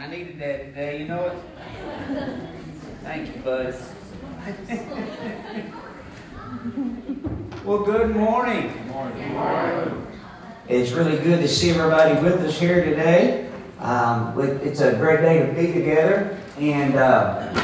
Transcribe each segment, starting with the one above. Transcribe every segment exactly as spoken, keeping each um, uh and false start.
I needed that today, you know it? Thank you, bud. Well, good morning. Good morning. Good morning. It's really good to see everybody with us here today. Um, it's a great day to be together. And uh,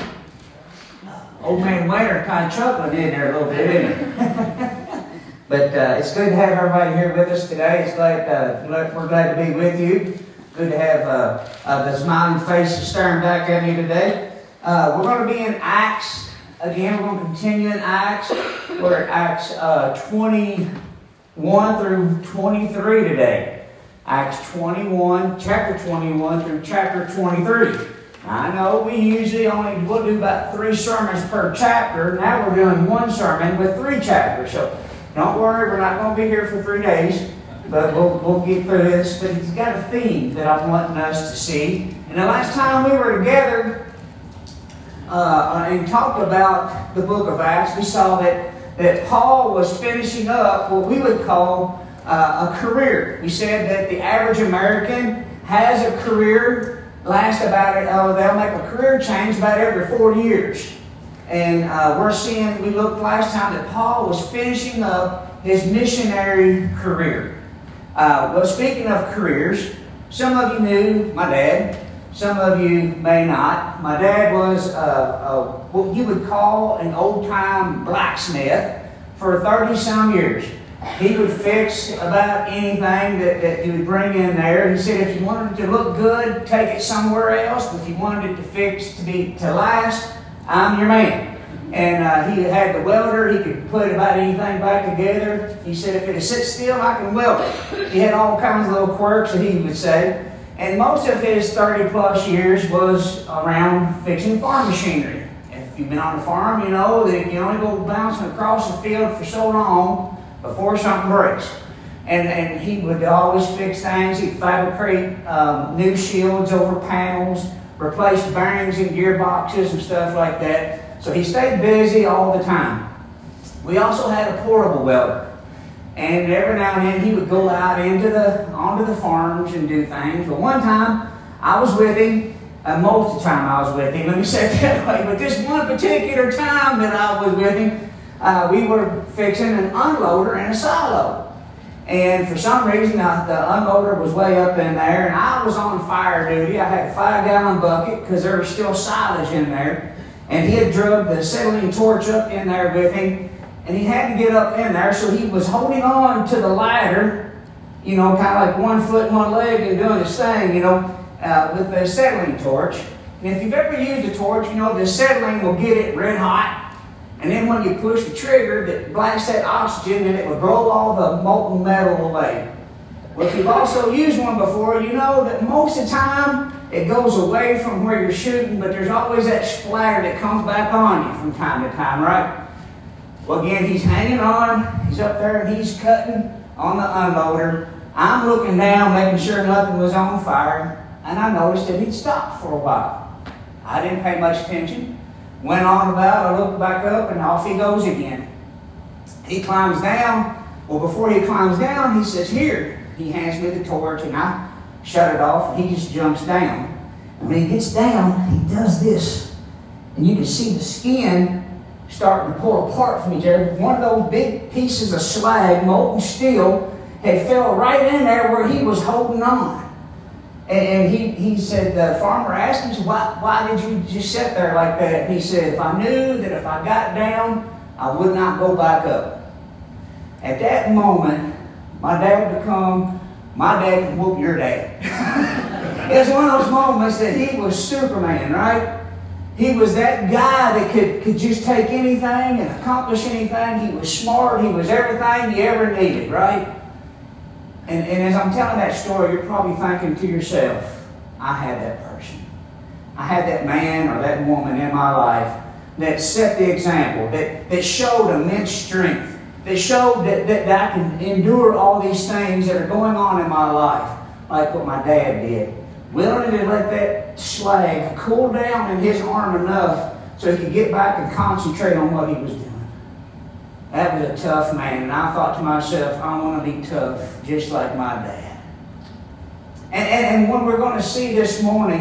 old man Wayner kind of chuckling in there a little bit, isn't he? But uh, it's good to have everybody here with us today. It's glad uh, we're glad to be with you. Good to have uh, uh, the smiling faces staring back at me today. Uh, we're going to be in Acts. Again, we're going to continue in Acts. We're at Acts uh, twenty-one through twenty-three today. Acts twenty-one, chapter twenty-one through chapter twenty-three. I know we usually only, we'll do about three sermons per chapter. Now we're doing one sermon with three chapters. So don't worry, we're not going to be here for three days. But we'll, we'll get through this. But it's got a theme that I'm wanting us to see. And the last time we were together uh, and talked about the book of Acts, we saw that, that Paul was finishing up what we would call uh, a career. We said that the average American has a career, last about it, uh, they'll make a career change about every four years. And uh, we're seeing, we looked last time that Paul was finishing up his missionary career. Uh, well, speaking of careers, some of you knew my dad. Some of you may not. My dad was uh, uh, what you would call an old-time blacksmith for thirty-some years. He would fix about anything that, that you would bring in there. He said if you wanted it to look good, take it somewhere else. But if you wanted it to fix, to be to last, I'm your man. And uh, he had the welder. He could put about anything back together. He said, if it sits still, I can weld it. He had all kinds of little quirks that he would say. And most of his thirty plus years was around fixing farm machinery. If you've been on a farm, you know that you only go bouncing across the field for so long before something breaks. And, and he would always fix things. He'd fabricate um, new shields over panels, replace bearings in gearboxes and stuff like that. So he stayed busy all the time. We also had a portable welder. And every now and then he would go out into the onto the farms and do things. But one time I was with him. Uh, most of the time I was with him. Let me say it that way. But this one particular time that I was with him, uh, we were fixing an unloader and a silo. And for some reason uh, the unloader was way up in there. And I was on fire duty. I had a five gallon bucket because there was still silage in there. And he had drugged the acetylene torch up in there with him. And he had to get up in there. So he was holding on to the ladder, you know, kind of like one foot and one leg and doing his thing, you know, uh, with the acetylene torch. And if you've ever used a torch, you know, the acetylene will get it red hot. And then when you push the trigger, that blasts that oxygen and it will blow all the molten metal away. Well, if you've also used one before, you know that most of the time, it goes away from where you're shooting, but there's always that splatter that comes back on you from time to time, right? Well, again, he's hanging on. He's up there and he's cutting on the unloader. I'm looking down, making sure nothing was on fire, and I noticed that he'd stopped for a while. I didn't pay much attention. Went on about, I looked back up, and off he goes again. He climbs down. Well, before he climbs down, he says, here. He hands me the torch, and I shut it off, and he just jumps down. And when he gets down, he does this. And you can see the skin starting to pull apart from each other. One of those big pieces of slag, molten steel, had fell right in there where he was holding on. And, and he, he said, the farmer asked him, why, why did you just sit there like that? And he said, if I knew that if I got down, I would not go back up. At that moment, my dad become, my dad could whoop your dad. It was one of those moments that he was Superman, right? He was that guy that could, could just take anything and accomplish anything. He was smart. He was everything you ever needed, right? And, and as I'm telling that story, you're probably thinking to yourself, I had that person. I had that man or that woman in my life that set the example, that, that showed immense strength. That showed that, that, that I can endure all these things that are going on in my life, like what my dad did. Willing to let that slag cool down in his arm enough so he could get back and concentrate on what he was doing. That was a tough man, and I thought to myself, I want to be tough just like my dad. And, and, and what we're going to see this morning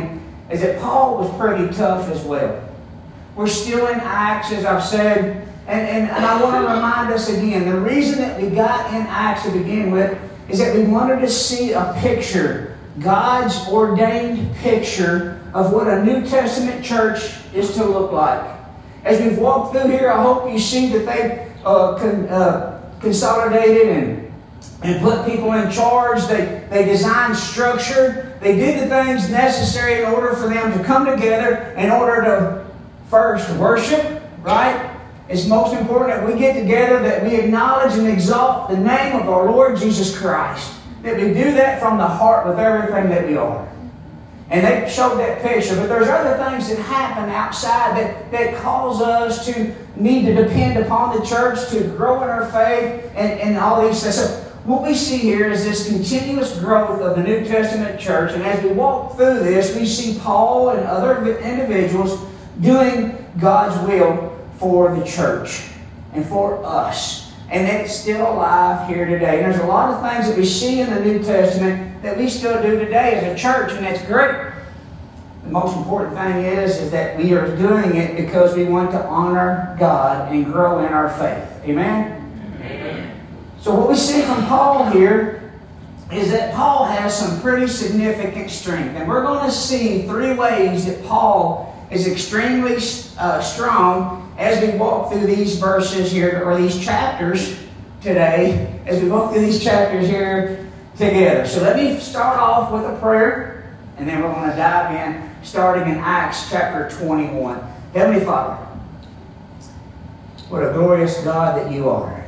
is that Paul was pretty tough as well. We're still in Acts, as I've said, and, and, and I want to remind us again, the reason that we got in Acts to begin with is that we wanted to see a picture, God's ordained picture of what a New Testament church is to look like. As we've walked through here, I hope you see that they uh, con, uh, consolidated and, and put people in charge. They, they designed structure. They did the things necessary in order for them to come together in order to first worship, right? It's most important that we get together, that we acknowledge and exalt the name of our Lord Jesus Christ. That we do that from the heart with everything that we are. And they showed that picture. But there's other things that happen outside that, that cause us to need to depend upon the church to grow in our faith and, and all these things. So what we see here is this continuous growth of the New Testament church. And as we walk through this, we see Paul and other individuals doing God's will for the church and for us. And it's still alive here today. And there's a lot of things that we see in the New Testament that we still do today as a church, and that's great. The most important thing is, is that we are doing it because we want to honor God and grow in our faith. Amen? Amen. So what we see from Paul here is that Paul has some pretty significant strength. And we're going to see three ways that Paul is extremely uh, strong as we walk through these verses here, or these chapters today, as we walk through these chapters here together. So let me start off with a prayer, and then we're going to dive in, starting in Acts chapter twenty-one. Heavenly Father, what a glorious God that you are.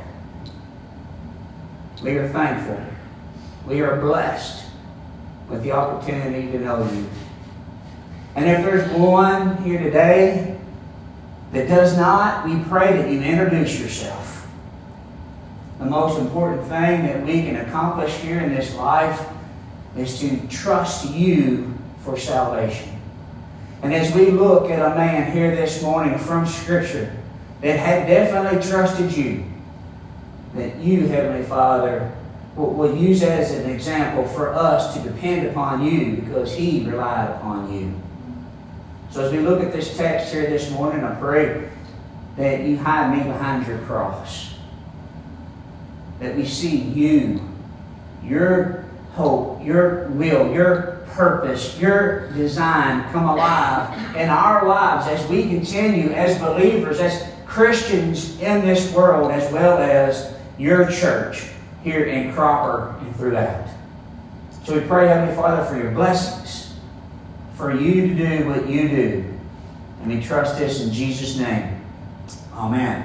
We are thankful. We are blessed with the opportunity to know you. And if there's one here today that does not, we pray that you introduce yourself. The most important thing that we can accomplish here in this life is to trust you for salvation. And as we look at a man here this morning from Scripture that had definitely trusted you, that you, Heavenly Father, will, will use as an example for us to depend upon you because he relied upon you. So as we look at this text here this morning, I pray that you hide me behind your cross. That we see you, your hope, your will, your purpose, your design come alive in our lives as we continue as believers, as Christians in this world, as well as your church here in Cropper and throughout. So we pray, Heavenly Father, for your blessings, for you to do what you do. And we trust this in Jesus' name. Amen.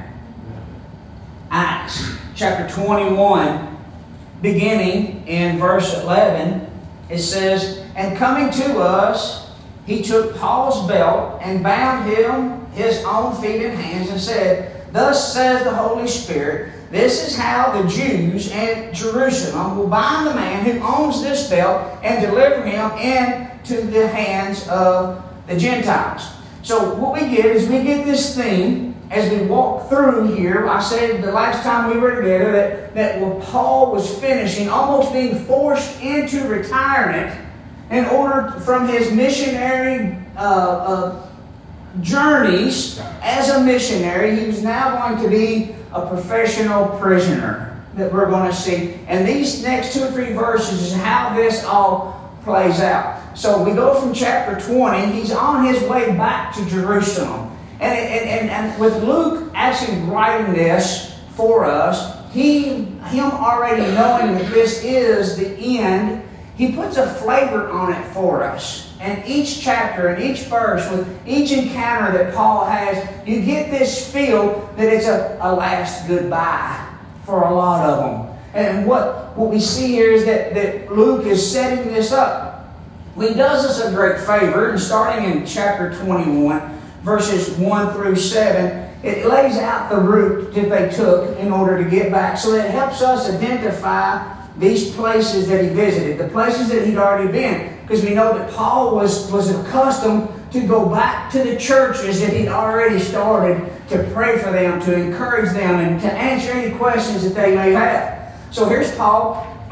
Acts chapter twenty-one, beginning in verse eleven, it says, "And coming to us, he took Paul's belt and bound him his own feet and hands and said, Thus says the Holy Spirit, this is how the Jews in Jerusalem will bind the man who owns this belt and deliver him into the hands of the Gentiles." So what we get is we get this theme as we walk through here. I said the last time we were together that, that when Paul was finishing, almost being forced into retirement in order from his missionary uh, uh, journeys as a missionary, he was now going to be a professional prisoner that we're going to see. And these next two or three verses is how this all plays out. So we go from chapter twenty. He's on his way back to Jerusalem. And, and, and, and with Luke actually writing this for us, he, him already knowing that this is the end, he puts a flavor on it for us. And each chapter and each verse, with each encounter that Paul has, you get this feel that it's a, a last goodbye for a lot of them. And what, what we see here is that, that Luke is setting this up. He does us a great favor, and starting in chapter twenty-one, verses one through seven, it lays out the route that they took in order to get back. So it helps us identify these places that he visited, the places that he'd already been. Because we know that Paul was, was accustomed to go back to the churches that he'd already started to pray for them, to encourage them, and to answer any questions that they may have. So here's Paul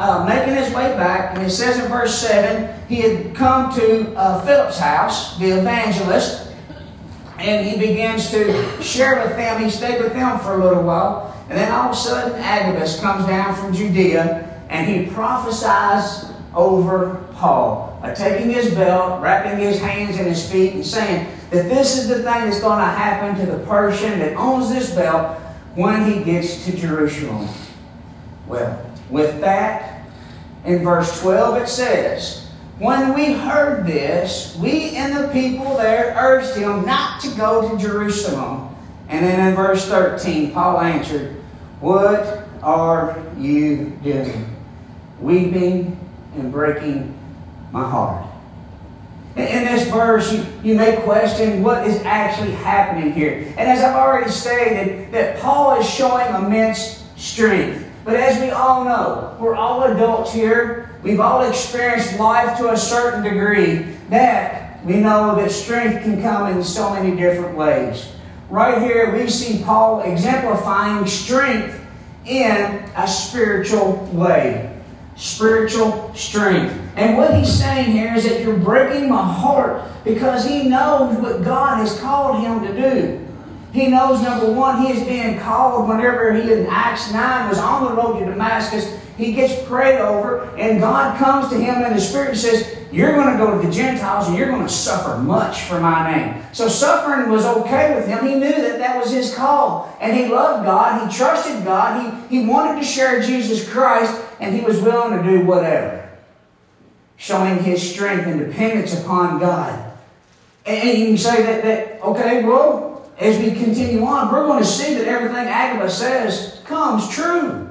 uh, making his way back, and it says in verse seven, he had come to uh, Philip's house, the evangelist, and he begins to share with them. He stayed with them for a little while, and then all of a sudden Agabus comes down from Judea, and he prophesies over Paul, uh, taking his belt, wrapping his hands and his feet, and saying that this is the thing that's going to happen to the Persian that owns this belt when he gets to Jerusalem. Well, with that, in verse twelve it says, when we heard this, we and the people there urged him not to go to Jerusalem. And then in verse thirteen, Paul answered, what are you doing? Weeping and breaking my heart. In this verse, you, you may question what is actually happening here. And as I've already stated, that Paul is showing immense strength. But as we all know, we're all adults here. We've all experienced life to a certain degree. That we know that strength can come in so many different ways. Right here, we see Paul exemplifying strength in a spiritual way. Spiritual strength. And what he's saying here is that you're breaking my heart because he knows what God has called him to do. He knows, number one, he is being called whenever he in Acts nine was on the road to Damascus. He gets prayed over, and God comes to him in the Spirit and says, you're going to go to the Gentiles and you're going to suffer much for my name. So suffering was okay with him. He knew that that was his call. And he loved God. He trusted God. He, he wanted to share Jesus Christ, and he was willing to do whatever, showing his strength and dependence upon God. And, and you can say that, that, okay, well, as we continue on, we're going to see that everything Agabus says comes true.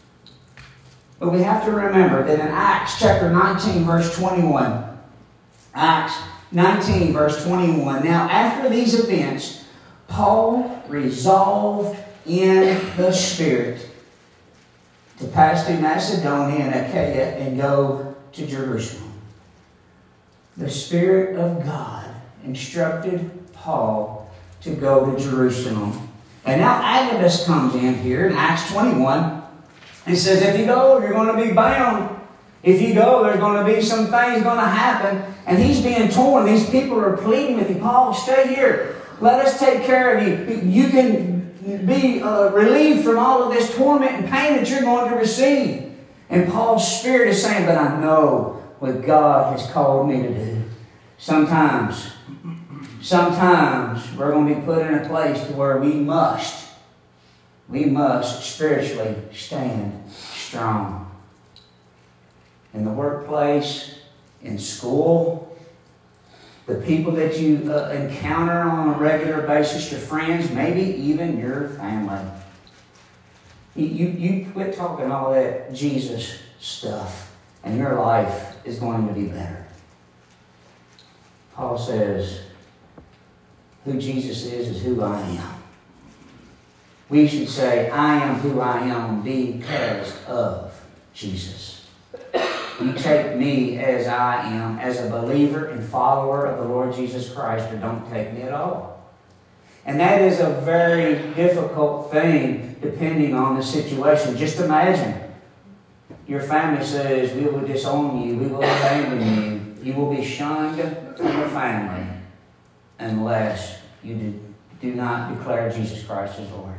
But we have to remember that in Acts chapter nineteen, verse twenty-one, Acts nineteen, verse twenty-one, now after these events, Paul resolved in the Spirit to pass through Macedonia and Achaia and go to Jerusalem. The Spirit of God instructed Paul to go to Jerusalem. And now Agabus comes in here in Acts twenty-one. He says, if you go, you're going to be bound. If you go, there's going to be some things going to happen. And he's being torn. These people are pleading with him, Paul, stay here. Let us take care of you. You can be uh, relieved from all of this torment and pain that you're going to receive. And Paul's spirit is saying, but I know what God has called me to do. Sometimes, sometimes we're going to be put in a place to where we must We must spiritually stand strong. In the workplace, in school, the people that you uh, encounter on a regular basis, your friends, maybe even your family. You, you, you quit talking all that Jesus stuff, and your life is going to be better. Paul says, who Jesus is is who I am. We should say, I am who I am because of Jesus. You take me as I am, as a believer and follower of the Lord Jesus Christ, or don't take me at all. And that is a very difficult thing depending on the situation. Just imagine your family says, we will disown you, we will abandon you, you will be shunned from your family unless you do, do not declare Jesus Christ as Lord.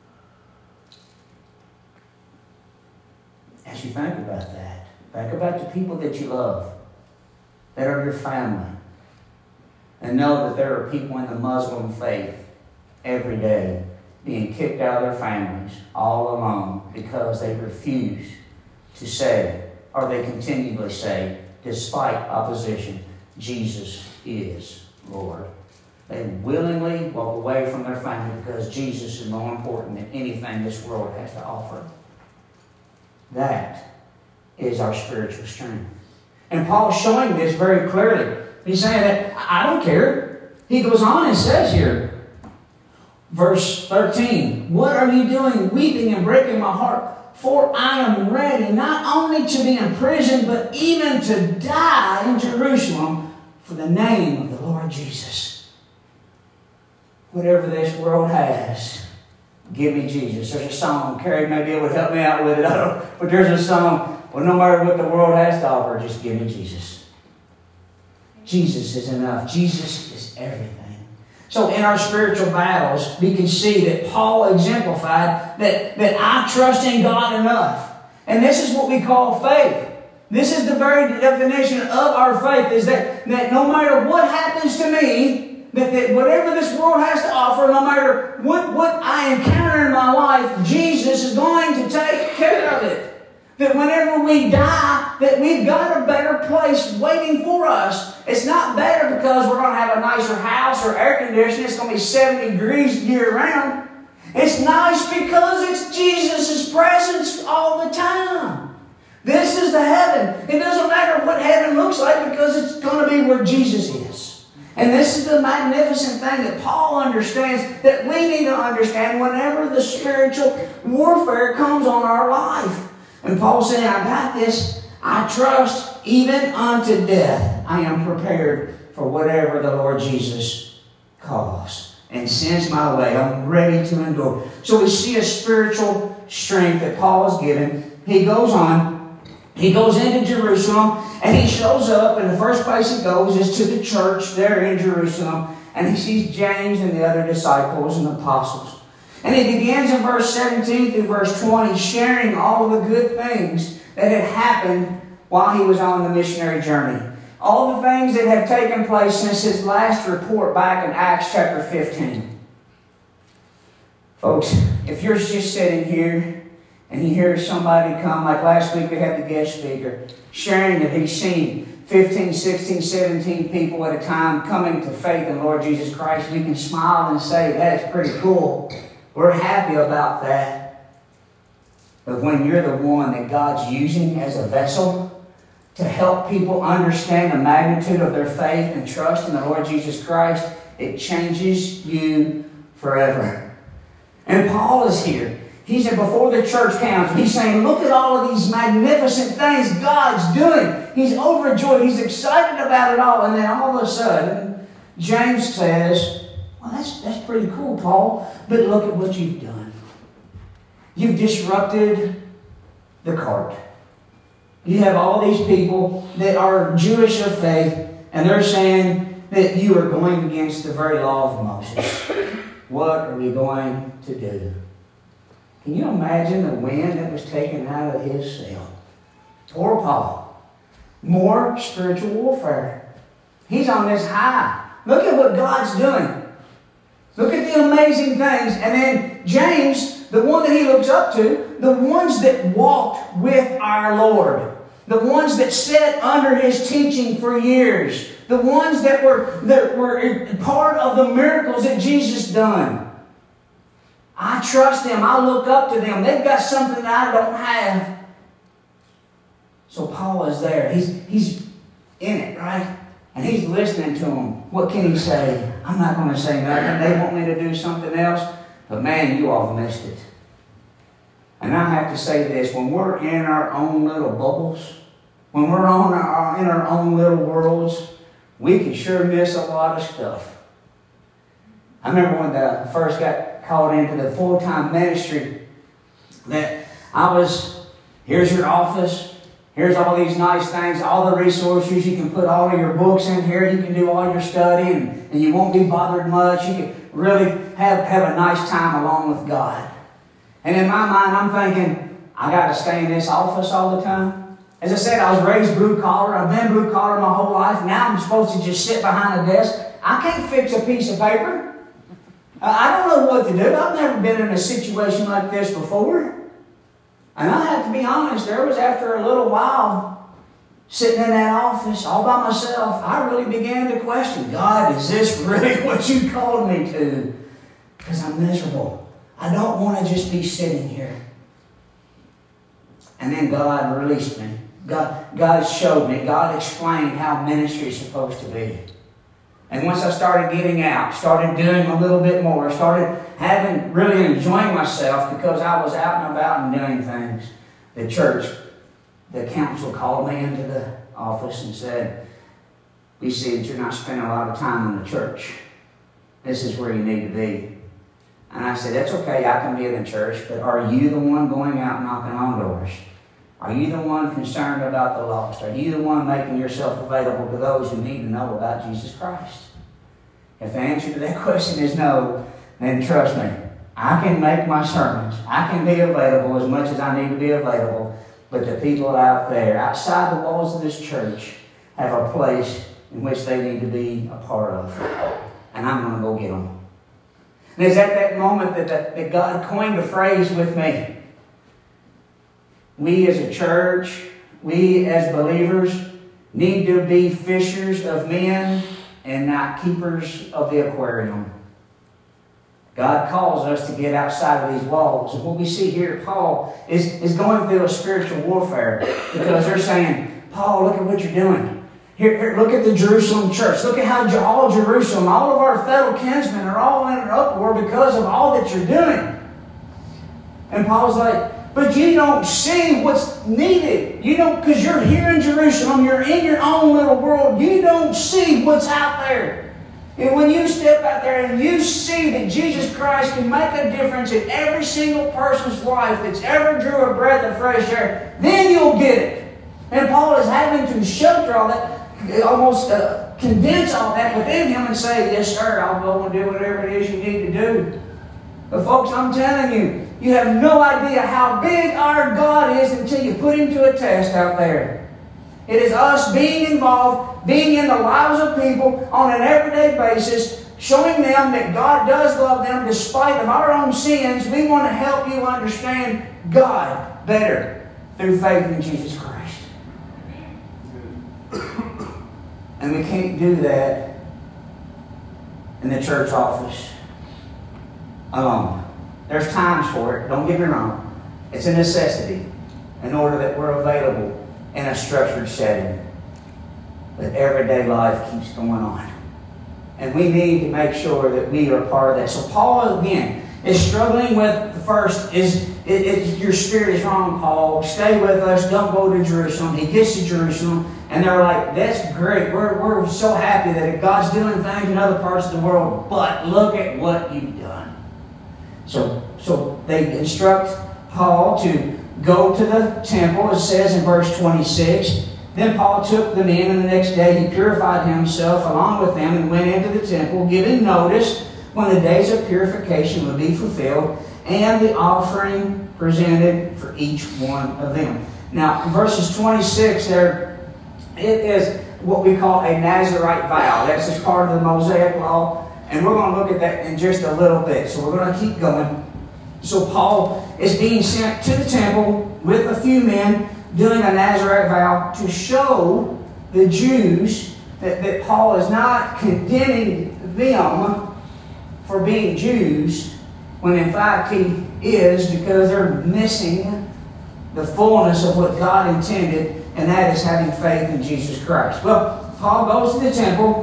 As you think about that, think about the people that you love, that are your family, and know that there are people in the Muslim faith every day being kicked out of their families all alone because they refuse to say, or they continually say, despite opposition, Jesus is Lord. They willingly walk away from their family because Jesus is more important than anything this world has to offer. That is our spiritual strength. And Paul's showing this very clearly. He's saying that, I don't care. He goes on and says here, verse thirteen, what are you doing, weeping and breaking my heart? For I am ready not only to be in prison, but even to die in Jerusalem for the name of the Lord Jesus. Whatever this world has, give me Jesus. There's a song, Carrie may be able to help me out with it, I don't, but there's a song, Well, no matter what the world has to offer, just give me Jesus. Jesus is enough. Jesus is everything. So in our spiritual battles, we can see that Paul exemplified that, that I trust in God enough. And this is what we call faith. This is the very definition of our faith, is that, that no matter what happens to me, that, that whatever this world has to offer, no matter what, what I encounter in my life, Jesus is going to take care of it. That whenever we die, that we've got a better place waiting for us. It's not better because we're going to have a nicer house or air conditioning. It's going to be seventy degrees year round. It's nice because it's Jesus' presence all the time. This is the heaven. It doesn't matter what heaven looks like because it's going to be where Jesus is. And this is the magnificent thing that Paul understands, that we need to understand whenever the spiritual warfare comes on our life. And Paul said, I got this. I trust even unto death. I am prepared for whatever the Lord Jesus calls and sends my way. I'm ready to endure. So we see a spiritual strength that Paul is given. He goes on. He goes into Jerusalem and he shows up. And the first place he goes is to the church there in Jerusalem. And he sees James and the other disciples and apostles. And he begins in verse seventeen through verse twenty, sharing all the good things that had happened while he was on the missionary journey. All the things that have taken place since his last report back in Acts chapter fifteen. Folks, if you're just sitting here and you hear somebody come, like last week we had the guest speaker, sharing that he's seen fifteen, sixteen, seventeen people at a time coming to faith in Lord Jesus Christ, we can smile and say, that's pretty cool. We're happy about that. But when you're the one that God's using as a vessel to help people understand the magnitude of their faith and trust in the Lord Jesus Christ, it changes you forever. And Paul is here. He's before the church council. He's saying, look at all of these magnificent things God's doing. He's overjoyed. He's excited about it all. And then all of a sudden, James says, well, that's, that's pretty cool, Paul, but look at what you've done. You've disrupted the cart. You have all these people that are Jewish of faith, and they're saying that you are going against the very law of Moses. What are we going to do? Can you imagine the wind that was taken out of his sail? Poor Paul. More spiritual warfare. He's on this high. Look at what God's doing. Look at the amazing things. And then James, the one that he looks up to, the ones that walked with our Lord, the ones that sat under his teaching for years, the ones that were, that were part of the miracles that Jesus done. I trust them. I look up to them. They've got something that I don't have. So Paul is there. He's, he's in it, right? And he's listening to them. What can he say? I'm not going to say nothing. They want me to do something else. But man, you all missed it. And I have to say this. When we're in our own little bubbles, when we're on our, in our own little worlds, we can sure miss a lot of stuff. I remember when I first got called into the full-time ministry, that I was, here's your office. Here's all these nice things, all the resources. You can put all of your books in here. You can do all your study, and, and you won't be bothered much. You can really have, have a nice time along with God. And in my mind, I'm thinking, I got to stay in this office all the time. As I said, I was raised blue collar. I've been blue collar my whole life. Now I'm supposed to just sit behind a desk. I can't fix a piece of paper. I don't know what to do. I've never been in a situation like this before. And I have to be honest, there was after a little while, sitting in that office all by myself, I really began to question, God, is this really what you called me to? Because I'm miserable. I don't want to just be sitting here. And then God released me. God, God showed me. God explained how ministry is supposed to be. And once I started getting out, started doing a little bit more, started having, really enjoying myself because I was out and about and doing things, the church, the council called me into the office and said, we see that you're not spending a lot of time in the church. This is where you need to be. And I said, that's okay, I can be in the church, but are you the one going out knocking on doors? Are you the one concerned about the lost? Are you the one making yourself available to those who need to know about Jesus Christ? If the answer to that question is no, then trust me, I can make my sermons. I can be available as much as I need to be available. But the people out there, outside the walls of this church, have a place in which they need to be a part of. And I'm going to go get them. And it's at that moment that, that, that God coined a phrase with me. We as a church, we as believers, need to be fishers of men and not keepers of the aquarium. God calls us to get outside of these walls. And what we see here, Paul is, is going through a spiritual warfare because they're saying, Paul, look at what you're doing. Here, here, look at the Jerusalem church. Look at how all Jerusalem, all of our fellow kinsmen are all in an uproar because of all that you're doing. And Paul's like, but you don't see what's needed. You don't, because you're here in Jerusalem, you're in your own little world. You don't see what's out there. And when you step out there and you see that Jesus Christ can make a difference in every single person's life that's ever drew a breath of fresh air, then you'll get it. And Paul is having to shelter all that, almost uh, condense all that within him and say, yes, sir, I'll go and do whatever it is you need to do. But folks, I'm telling you, you have no idea how big our God is until you put Him to a test out there. It is us being involved, being in the lives of people on an everyday basis, showing them that God does love them despite of our own sins. We want to help you understand God better through faith in Jesus Christ. And we can't do that in the church office alone. There's times for it, don't get me wrong. It's a necessity in order that we're available in a structured setting. But everyday life keeps going on. And we need to make sure that we are part of that. So Paul, again, is struggling with the first, is it, it, your spirit is wrong, Paul. Stay with us, don't go to Jerusalem. He gets to Jerusalem, and they're like, that's great. We're, we're so happy that God's doing things in other parts of the world, but look at what you've done. So, so they instruct Paul to go to the temple, it says in verse twenty-six. Then Paul took them in, and the next day he purified himself along with them and went into the temple, giving notice when the days of purification would be fulfilled, and the offering presented for each one of them. Now, in verses twenty-six there, it is what we call a Nazirite vow. That's just part of the Mosaic law. And we're going to look at that in just a little bit. So we're going to keep going. So Paul is being sent to the temple with a few men doing a Nazirite vow to show the Jews that, that Paul is not condemning them for being Jews, when in fact he is, because they're missing the fullness of what God intended, and that is having faith in Jesus Christ. Well, Paul goes to the temple.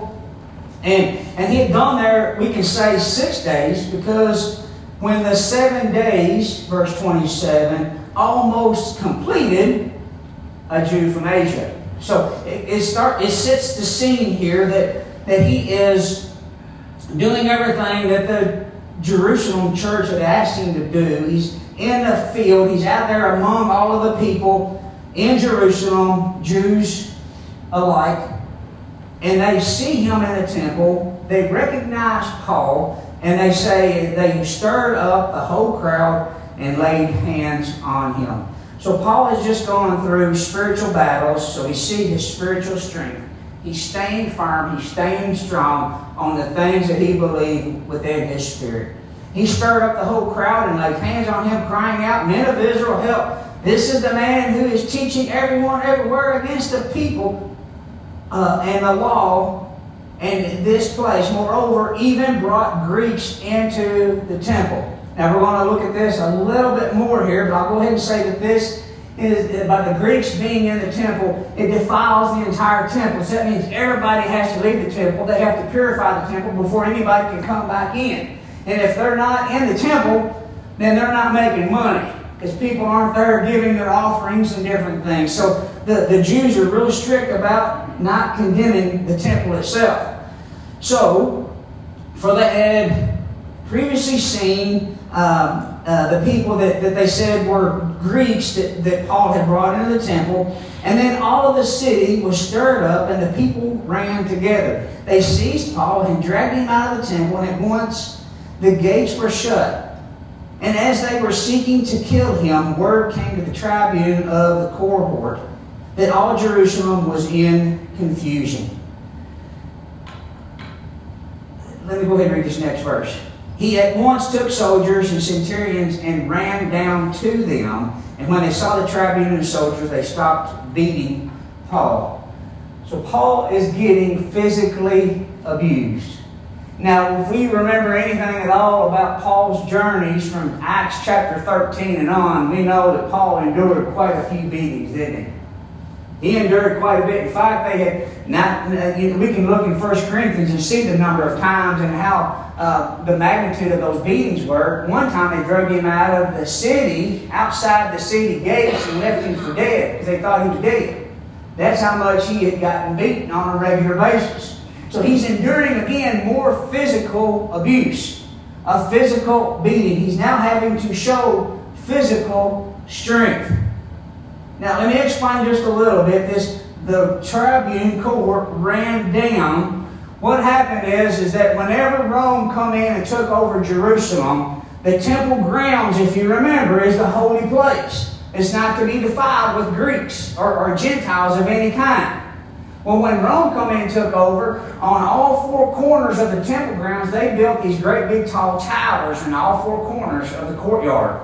And, and he had gone there, we can say, six days, because when the seven days, verse twenty-seven, almost completed, a Jew from Asia. So it, it, start, it sets the scene here that, that he is doing everything that the Jerusalem church had asked him to do. He's in the field. He's out there among all of the people in Jerusalem, Jews alike. And they see him in the temple. They recognize Paul. And they say they stirred up the whole crowd and laid hands on him. So Paul has just gone through spiritual battles. So we see his spiritual strength. He's staying firm. He's staying strong on the things that he believed within his spirit. He stirred up the whole crowd and laid hands on him, crying out, "Men of Israel, help! This is the man who is teaching everyone everywhere against the people uh, and the law and this place. Moreover, even brought Greeks into the temple." Now we're going to look at this a little bit more here, but I'll go ahead and say that this is, by the Greeks being in the temple, it defiles the entire temple. So that means everybody has to leave the temple. They have to purify the temple before anybody can come back in. And if they're not in the temple, then they're not making money, because people aren't there giving their offerings and different things. So the, the Jews are real strict about not condemning the temple itself. So, for they had previously seen um, uh, the people that, that they said were Greeks that, that Paul had brought into the temple. And then all of the city was stirred up, and the people ran together. They seized Paul and dragged him out of the temple, and at once the gates were shut. And as they were seeking to kill him, word came to the tribune of the cohort that all Jerusalem was in confusion. Let me go ahead and read this next verse. He at once took soldiers and centurions and ran down to them. And when they saw the tribune and the soldiers, they stopped beating Paul. So Paul is getting physically abused. Now, if we remember anything at all about Paul's journeys from Acts chapter thirteen and on, we know that Paul endured quite a few beatings, didn't he? He endured quite a bit. In fact, they had not, we can look in First Corinthians and see the number of times and how uh, the magnitude of those beatings were. One time they drug him out of the city, outside the city gates, and left him for dead because they thought he was dead. That's how much he had gotten beaten on a regular basis. So he's enduring, again, more physical abuse, a physical beating. He's now having to show physical strength. Now, let me explain just a little bit. This, the tribune cohort ran down. What happened is, is that whenever Rome come in and took over Jerusalem, the temple grounds, if you remember, is the holy place. It's not to be defiled with Greeks or, or Gentiles of any kind. Well, when Rome come in and took over, on all four corners of the temple grounds, they built these great big tall towers in all four corners of the courtyard.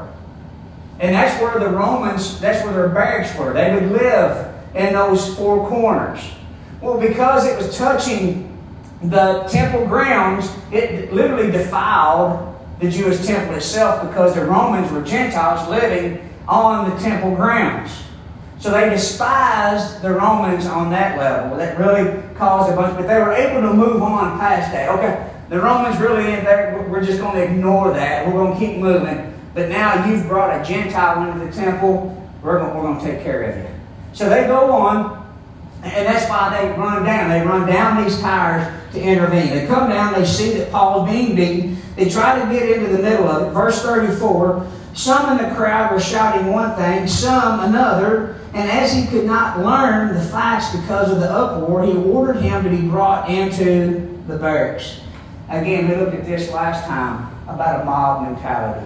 And that's where the Romans, that's where their barracks were. They would live in those four corners. Well, because it was touching the temple grounds, it literally defiled the Jewish temple itself because the Romans were Gentiles living on the temple grounds. So they despised the Romans on that level. That really caused a bunch, but they were able to move on past that. Okay, the Romans really ain't there. We're just going to ignore that. We're going to keep moving. But now you've brought a Gentile into the temple, we're going, we're going to take care of you. So they go on, and that's why they run down. They run down these towers to intervene. They come down, they see that Paul's being beaten. They try to get into the middle of it. Verse thirty-four, some in the crowd were shouting one thing, some another, and as he could not learn the facts because of the uproar, he ordered him to be brought into the barracks. Again, we looked at this last time about a mob mentality.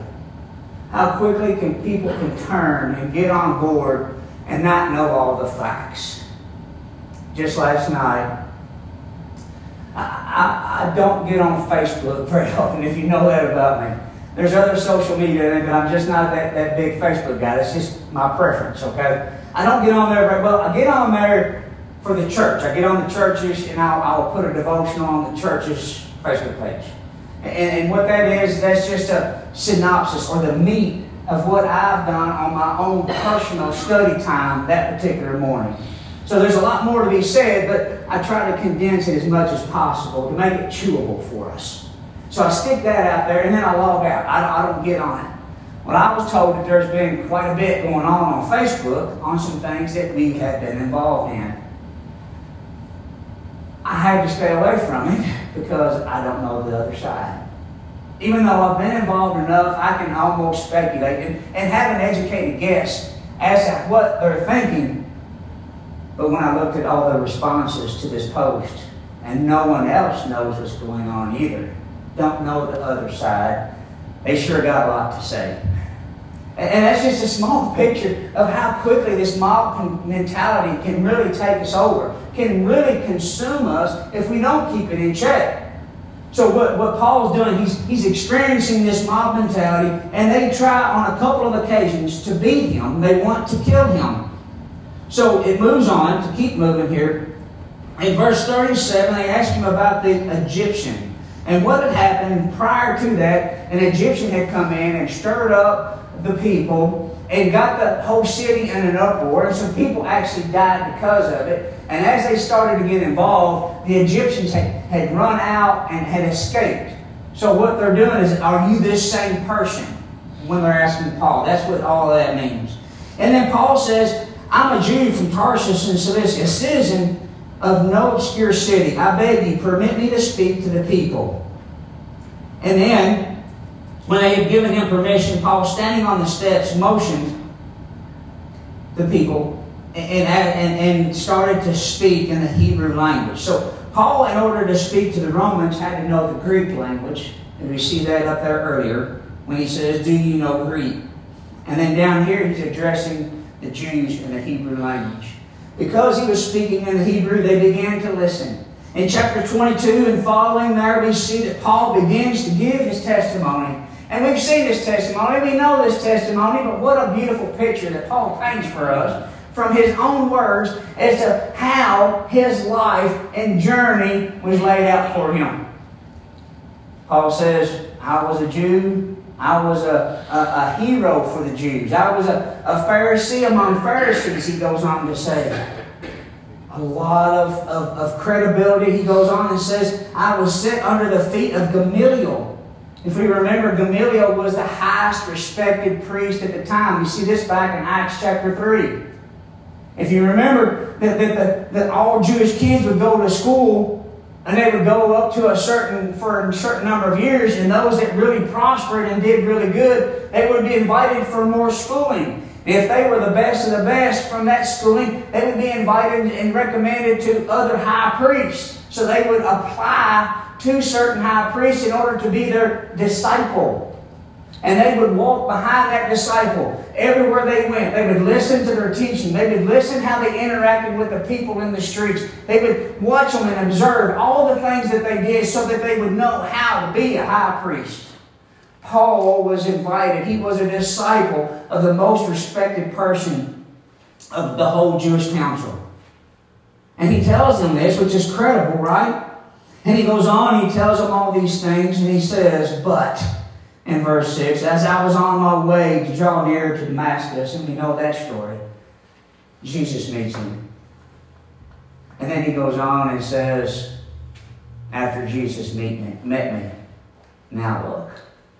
How quickly can people can turn and get on board and not know all the facts. Just last night, I, I, I don't get on Facebook very often, if you know that about me. There's other social media, but I'm just not that, that big Facebook guy. That's just my preference, okay? I don't get on there very well. I get on there for the church. I get on the churches, and I'll, I'll put a devotional on the church's Facebook page. And, and what that is, that's just a synopsis or the meat of what I've done on my own personal study time that particular morning. So there's a lot more to be said, but I try to condense it as much as possible to make it chewable for us. So I stick that out there, and then I log out. I don't, I don't get on it. Well, I was told that there's been quite a bit going on on Facebook on some things that we have been involved in. I had to stay away from it because I don't know the other side. Even though I've been involved enough, I can almost speculate and, and have an educated guess as to what they're thinking. But when I looked at all the responses to this post, and no one else knows what's going on either, don't know the other side, they sure got a lot to say. And, and that's just a small picture of how quickly this mob mentality can really take us over, can really consume us if we don't keep it in check. So what, what Paul's doing, he's, he's experiencing this mob mentality, and they try on a couple of occasions to beat him. They want to kill him. So it moves on, to keep moving here. In verse thirty-seven, they ask him about the Egyptian. And what had happened prior to that, an Egyptian had come in and stirred up the people and got the whole city in an uproar. And some people actually died because of it. And as they started to get involved, the Egyptians had, had run out and had escaped. So what they're doing is, are you this same person? When they're asking Paul. That's what all of that means. And then Paul says, I'm a Jew from Tarsus in Cilicia, a citizen of no obscure city. I beg you, permit me to speak to the people. And then When they had given him permission, Paul, standing on the steps, motioned the people and, and, and started to speak in the Hebrew language. So Paul, in order to speak to the Romans, had to know the Greek language. And we see that up there earlier when he says, do you know Greek? And then down here he's addressing the Jews in the Hebrew language. Because he was speaking in the Hebrew, they began to listen. In chapter twenty-two and following there, we see that Paul begins to give his testimony. And we've seen this testimony, we know this testimony, but what a beautiful picture that Paul paints for us from his own words as to how his life and journey was laid out for him. Paul says, I was a Jew. I was a, a, a hero for the Jews. I was a, a Pharisee among Pharisees, he goes on to say. A lot of, of, of credibility. He goes on and says, I was set under the feet of Gamaliel. If we remember, Gamaliel was the highest respected priest at the time. You see this back in Acts chapter three. If you remember that, that, that, that all Jewish kids would go to school and they would go up to a certain, for a certain number of years, and those that really prospered and did really good, they would be invited for more schooling. If they were the best of the best from that schooling, they would be invited and recommended to other high priests. So they would apply to certain high priests in order to be their disciple. And they would walk behind that disciple everywhere they went. They would listen to their teaching. They would listen how they interacted with the people in the streets. They would watch them and observe all the things that they did so that they would know how to be a high priest. Paul was invited. He was a disciple of the most respected person of the whole Jewish council. And he tells them this, which is credible, right? And he goes on, he tells them all these things, and he says, but, in verse six, as I was on my way to draw near to Damascus, and we know that story, Jesus meets him. And then he goes on and says, after Jesus meet me, met me, now look.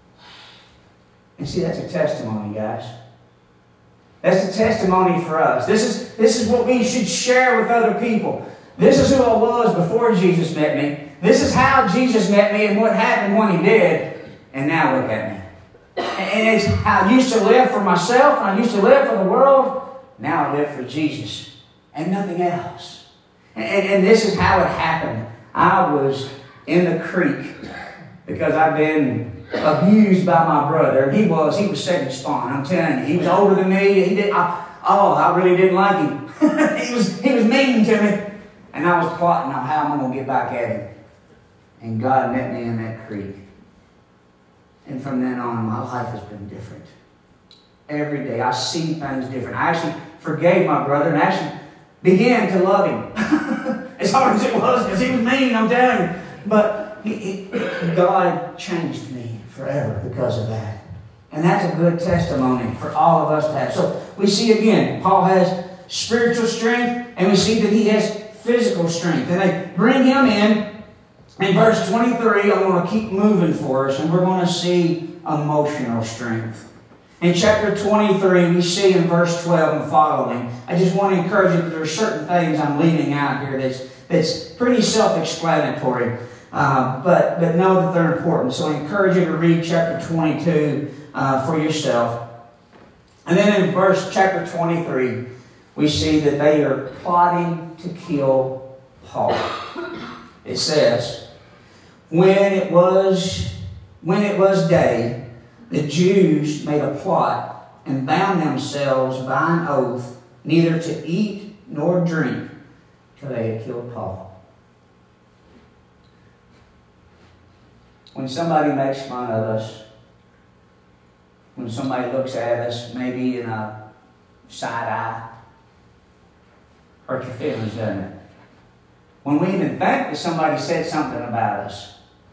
And see, that's a testimony, guys. That's a testimony for us. This is, this is what we should share with other people. This is who I was before Jesus met me. This is how Jesus met me and what happened when He did. And now look at me. And it's how I used to live for myself, and I used to live for the world. Now I live for Jesus and nothing else. And, and, and this is how it happened. I was in the creek because I've been abused by my brother. He was, he was second spawn, I'm telling you. He was older than me. He did, I, oh, I really didn't like him. he was he was mean to me. And I was plotting on how I'm going to get back at him. And God met me in that creek. And from then on, my life has been different. Every day, I see things different. I actually forgave my brother and actually began to love him. As hard as it was, because he was mean, I'm telling you. But he, he, God changed me forever because of that. And that's a good testimony for all of us to have. So we see again, Paul has spiritual strength, and we see that he has physical strength. And they bring him in. In verse twenty-three, I want to keep moving for us, and we're going to see emotional strength. In chapter twenty-three, we see in verse twelve and following, I just want to encourage you that there are certain things I'm leaving out here that's, that's pretty self-explanatory, uh, but, but know that they're important. So I encourage you to read chapter twenty-two uh, for yourself. And then in verse chapter twenty-three, we see that they are plotting to kill Paul. It says, When it was when it was day, the Jews made a plot and bound themselves by an oath neither to eat nor drink till they had killed Paul. When somebody makes fun of us, when somebody looks at us maybe in a side eye, hurt your feelings, doesn't it? When we even think that somebody said something about us,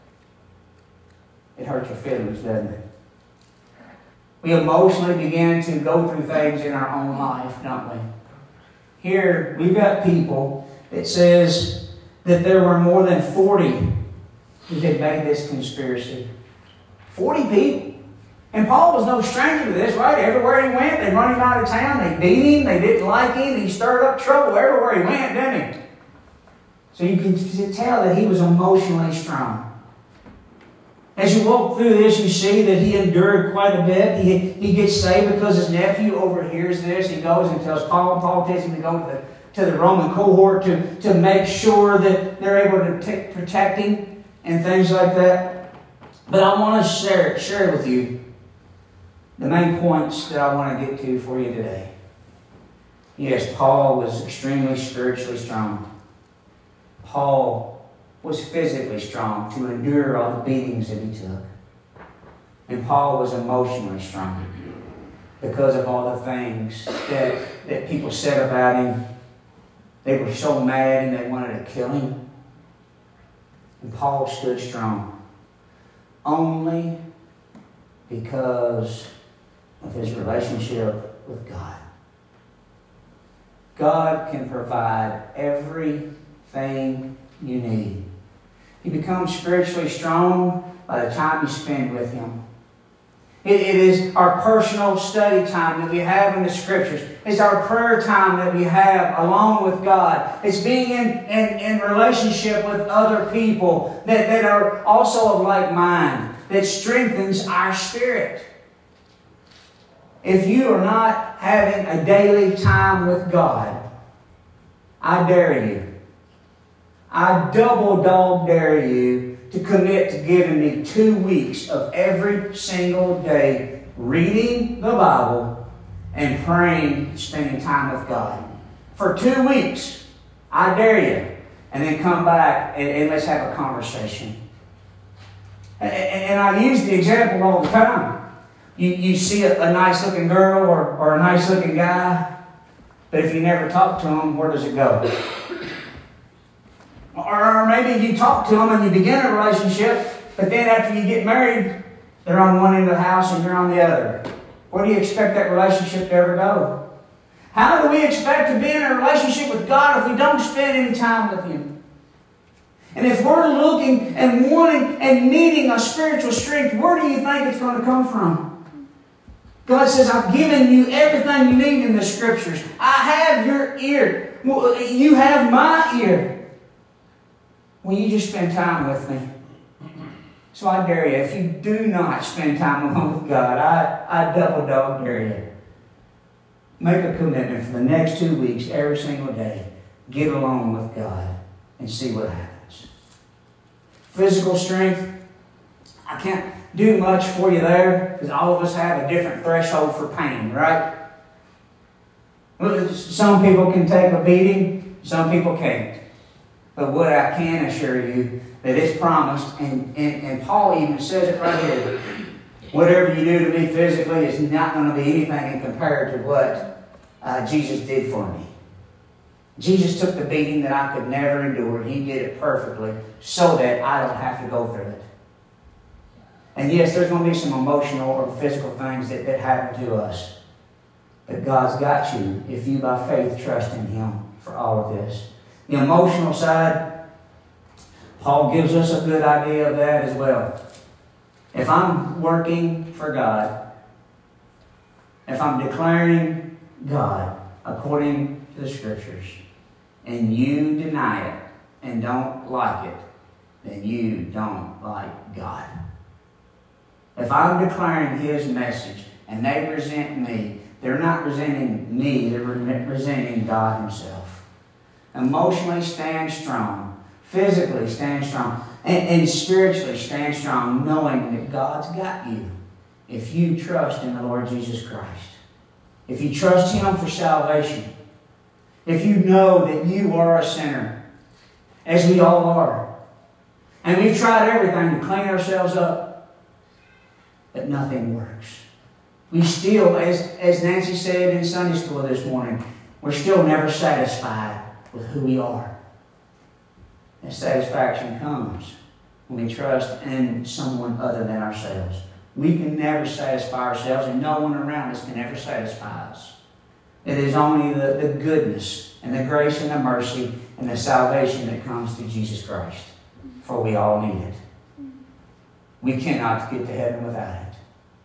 it hurts your feelings, doesn't it? We emotionally begin to go through things in our own life, don't we? Here, we've got people that says that there were more than forty who had made this conspiracy. forty people. And Paul was no stranger to this, right? Everywhere he went, they run him out of town. They beat him. They didn't like him. He stirred up trouble everywhere he went, didn't he? So you can tell that he was emotionally strong. As you walk through this, you see that he endured quite a bit. He, he gets saved because his nephew overhears this. He goes and tells Paul, and Paul tells him to go to the, to the Roman cohort to, to make sure that they're able to t- protect him and things like that. But I want to share, share with you the main points that I want to get to for you today. Yes, Paul was extremely spiritually strong. Paul was physically strong to endure all the beatings that he took. And Paul was emotionally strong because of all the things that, that people said about him. They were so mad and they wanted to kill him. And Paul stood strong only because of his relationship with God. God can provide everything you need. You become spiritually strong by the time you spend with Him. It, it is our personal study time that we have in the Scriptures. It's our prayer time that we have along with God. It's being in, in, in relationship with other people that, that are also of like mind, that strengthens our spirit. If you are not having a daily time with God, I dare you. I double dog dare you to commit to giving me two weeks of every single day reading the Bible and praying, spending time with God. For two weeks, I dare you. And then come back and, and let's have a conversation. And, and, and I use the example all the time. You, you see a, a nice looking girl or, or a nice looking guy, but if you never talk to them, where does it go? Or maybe you talk to them and you begin a relationship, but then after you get married, they're on one end of the house and you're on the other. Where do you expect that relationship to ever go? How do we expect to be in a relationship with God if we don't spend any time with Him? And if we're looking and wanting and needing a spiritual strength, where do you think it's going to come from? God says, I've given you everything you need in the Scriptures. I have your ear. You have my ear. Will you just spend time with me? So I dare you, if you do not spend time alone with God, I, I double dog dare you. Make a commitment for the next two weeks, every single day. Get along with God and see what happens. Physical strength, I can't do much for you there because all of us have a different threshold for pain, right? Some people can take a beating, some people can't. But what I can assure you, that it's promised, and, and, and Paul even says it right here, whatever you do to me physically is not going to be anything in compared to what uh, Jesus did for me. Jesus took the beating that I could never endure. He did it perfectly so that I don't have to go through it. And yes, there's going to be some emotional or physical things that, that happen to us. But God's got you if you by faith trust in Him for all of this. The emotional side, Paul gives us a good idea of that as well. If I'm working for God, if I'm declaring God according to the Scriptures, and you deny it and don't like it, then you don't like God. If I'm declaring His message and they resent me, they're not resenting me, they're resenting God Himself. Emotionally stand strong. Physically stand strong. And, and spiritually stand strong, knowing that God's got you if you trust in the Lord Jesus Christ. If you trust Him for salvation. If you know that you are a sinner, as we all are. And we've tried everything to clean ourselves up, but nothing works. We still, as, as Nancy said in Sunday school this morning, we're still never satisfied with who we are. And satisfaction comes when we trust in someone other than ourselves. We can never satisfy ourselves, and no one around us can ever satisfy us. It is only the, the goodness and the grace and the mercy and the salvation that comes through Jesus Christ. For we all need it. We cannot get to heaven without it.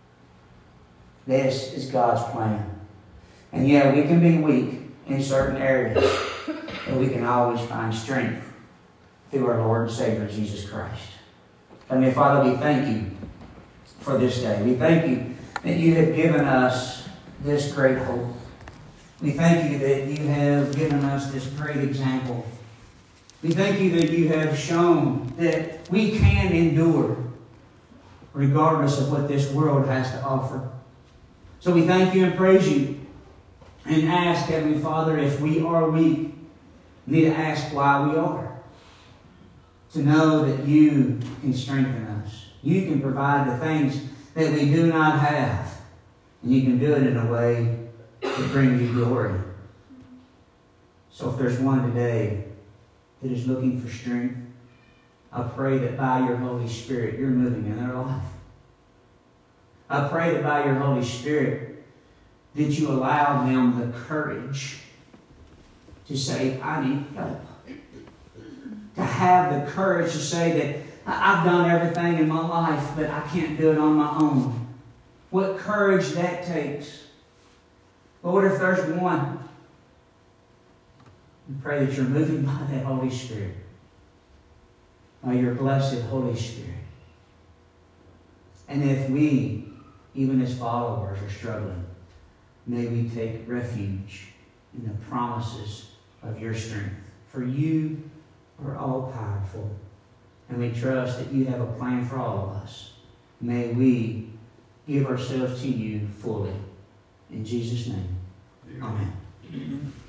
This is God's plan. And yeah, we can be weak in certain areas, but we can always find strength through our Lord and Savior, Jesus Christ. Heavenly Father, we thank you for this day. We thank you that you have given us this great hope. We thank you that you have given us this great example. We thank you that you have shown that we can endure regardless of what this world has to offer. So we thank you and praise you and ask, Heavenly Father, if we are weak, we need to ask why we are. To know that you can strengthen us. You can provide the things that we do not have. And you can do it in a way to bring you glory. So if there's one today that is looking for strength, I pray that by your Holy Spirit, you're moving in their life. I pray that by your Holy Spirit, that you allow them the courage to say, I need help. To have the courage to say that I've done everything in my life, but I can't do it on my own. What courage that takes. Lord, if there's one, we pray that you're moving by that Holy Spirit. By your blessed Holy Spirit. And if we, even as followers, are struggling, may we take refuge in the promises of your strength. For you are all powerful. And we trust that you have a plan for all of us. May we give ourselves to you fully. In Jesus' name, amen.